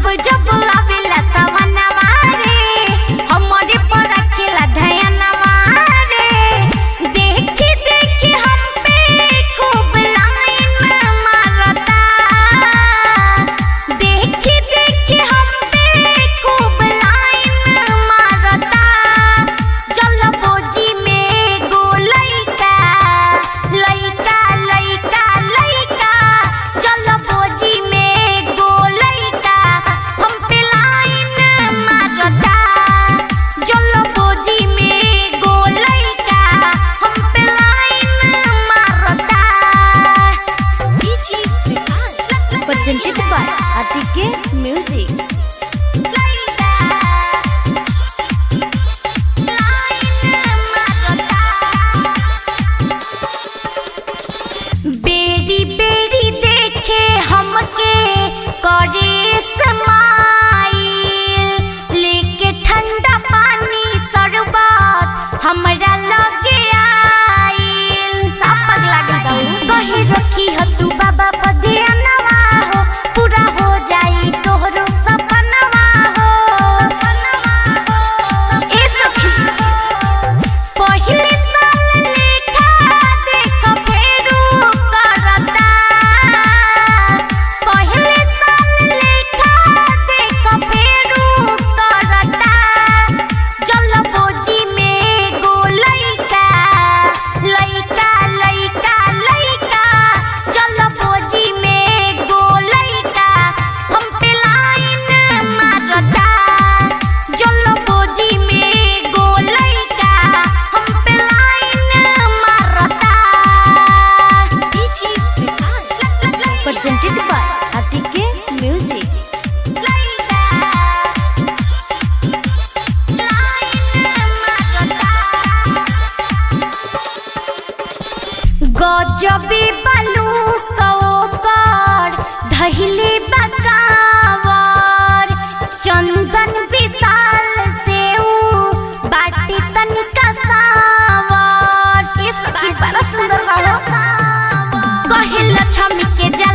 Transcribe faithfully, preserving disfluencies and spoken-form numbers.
जब आवेला सवनवा रे हमरे पर रखेला धयनवा रे। देखी देखी हम पे खूब लाइन मारता, देखी देखी हम पे खूब लाइन मारता। जलबोजी में गो लइका लइका लइका लइका, जलबोजी में गो लइका हम पे लाइन मारता। जलबोजी में गो लइका हम पे लाइन मारता। presented by Atike Music। बेरी बेरी देखे हमके करे समाइल, लेके ठंडा पानी शरबत हमरा लगे आइल। सापक लागल बा कहे रखी ह तू बाबा पदियनवा हो, पूरा हो जाई तोहरो सपनवा हो। ए सखी पहिले साल लेखा देख फेरू करता, पहिले साल लेखा देख फेरू करता। जलबोजी में गो लइका लइका लइका लइका, जलबोजी में गो लइका हम पे लाइन मारता। जलबोजी में गो लइका हम पे लाइन मारता। presented by Atike Music। गजबी बालू कओकर धहिले बकावर, चंदन विशाल से ऊ बाटी तनिका सावर। ये सखी बड़ा सुंदर बाड़ो, कहे लक्ष्मी के जा